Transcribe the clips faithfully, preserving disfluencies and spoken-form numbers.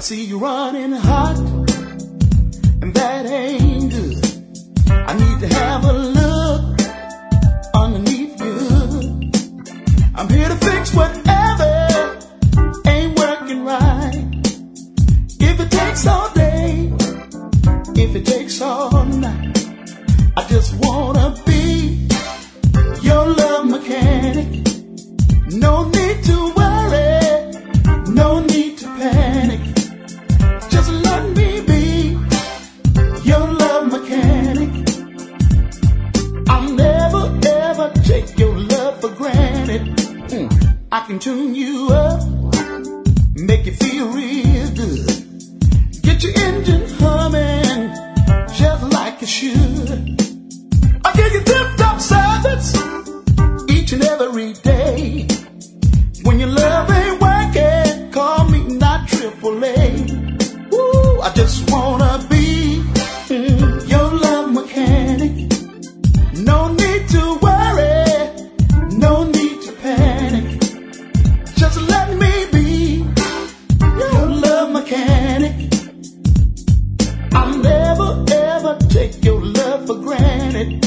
see you running hot, and that ain't good. I need to have a look underneath you. I'm here to fix whatever ain't working right. If it takes all day, if it takes all night, I just wanna be your love mechanic. No need to worry, no need to panic. Just let me be your love mechanic. I'll never ever take your love for granted. Mm. I can tune you up, make you feel real good, get your engine humming just like it should. I give you tip-top service each and every day. When your love ain't working, call me not triple A. Woo, I just wanna be mm, your love mechanic. No need to worry, no need to panic. Just let me be your love mechanic. I'll never ever take your love for granted.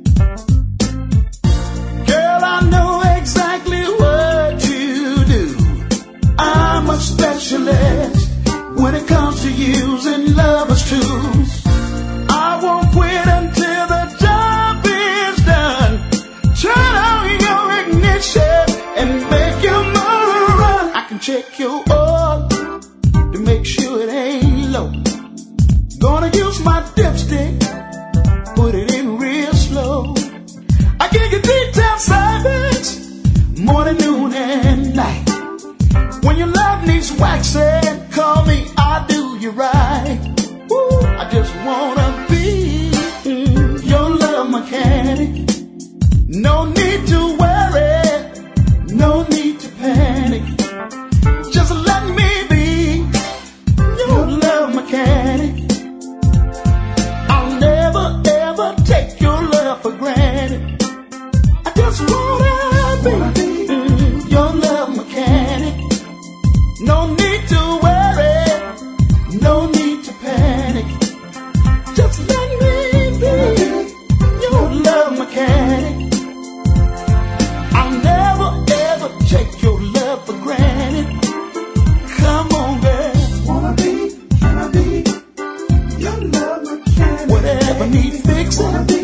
Girl, I know exactly what you do. I'm a specialist when it comes to using lovers' tools. I won't quit until the job is done. Turn on your ignition and make your motor run. I can check your oil to make sure it ain't low. Gonna use my dipstick, put it in real slow. I give you detail service, morning, noon, and night. When your love needs waxing, call me, I'll do you right. Woo, I just wanna be mm, your love mechanic. No need to worry, no need to panic. Just let me be your love mechanic. I'll never ever take your love for granted. I just wanna be mm, your love mechanic. No need to worry, no need to panic. Just let me be your love mechanic. I'll never ever take your love for granted. Come on, girl. Wanna be, can I be your love mechanic? Whatever needs fixing.